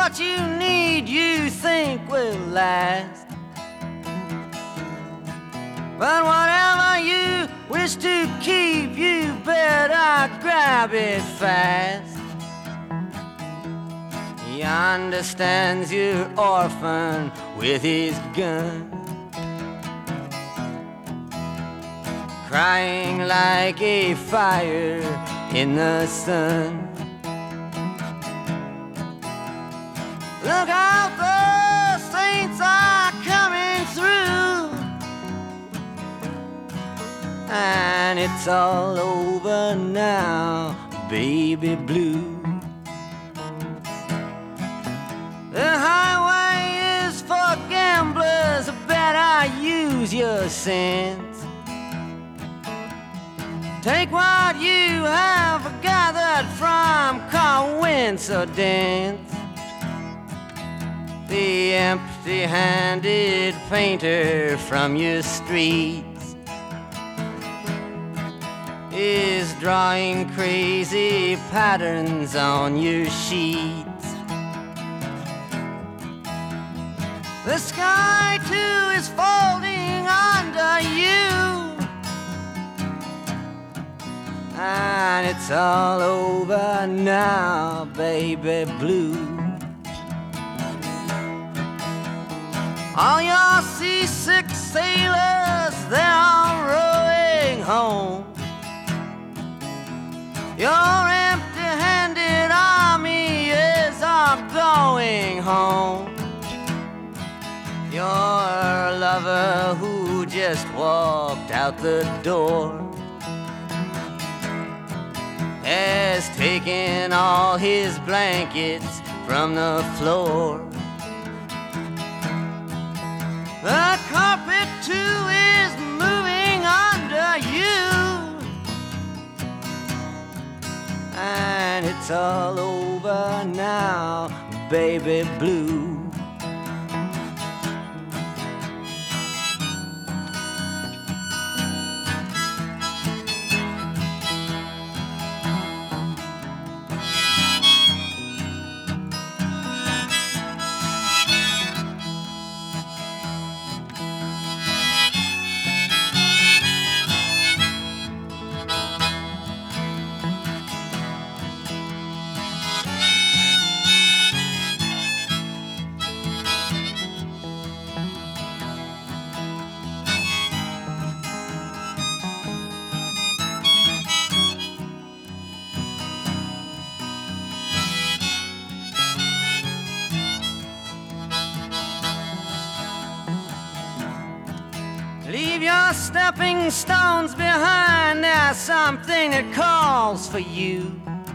what you need you think will last. But whatever you wish to keep, you better grab it fast. He understands you're orphan with his gun, crying like a fire in the sun. Look out, the saints are coming through, and it's all over now, baby blue. The highway is for gamblers, better use your sense. Take what you have gathered from coincidence. The empty-handed painter from your streets is drawing crazy patterns on your sheets. The sky too is folding under you, and it's all over now, baby blue. All your seasick sailors, they're all rowing home. Your empty-handed army is all going home. Your lover who just walked out the door has taken all his blankets from the floor. The carpet too is moving under you, and it's all over now, baby blue. Leave your stepping stones behind, there's something that calls for you.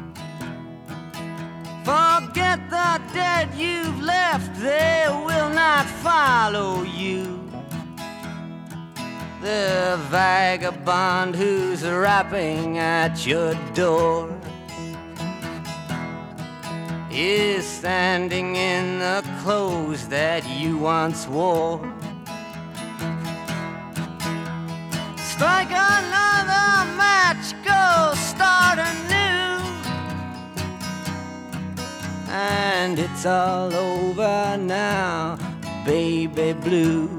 Forget the dead you've left, they will not follow you. The vagabond who's rapping at your door is standing in the clothes that you once wore. Strike another match, go start anew, and it's all over now, baby blue.